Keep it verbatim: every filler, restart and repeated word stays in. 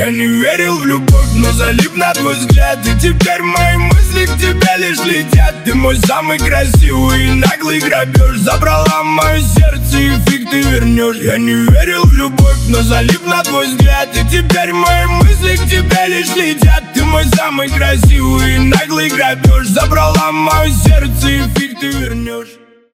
Я не верил в любовь, но залип на твой взгляд. И теперь мои мысли к тебе лишь летят. Ты мой самый красивый и наглый грабеж. Забрала мое сердце и фиг ты вернешь. Я не верил в любовь, но залип на твой взгляд. И теперь мои мысли к тебе лишь летят. Ты мой самый красивый и наглый грабеж. Забрала мое сердце и фиг ты вернешь.